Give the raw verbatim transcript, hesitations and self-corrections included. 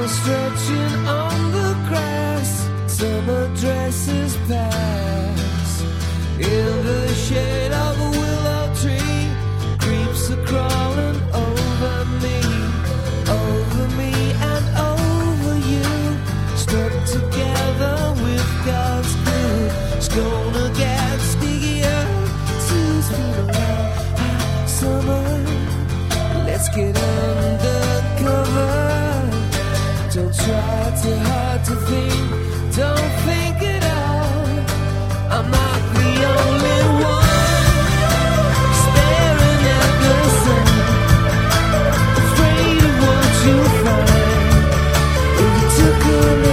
stretching on the grass, summer dresses pass. In the shade of a willow tree, creeps are crawling over me, over me and over you. Stuck together with God's glue, it's gonna get stickier. Two feet around, hot summer, let's get undercover. Don't try too hard to think, don't think at all. I'm not the only one staring at the sun, afraid of what you'll find if you took a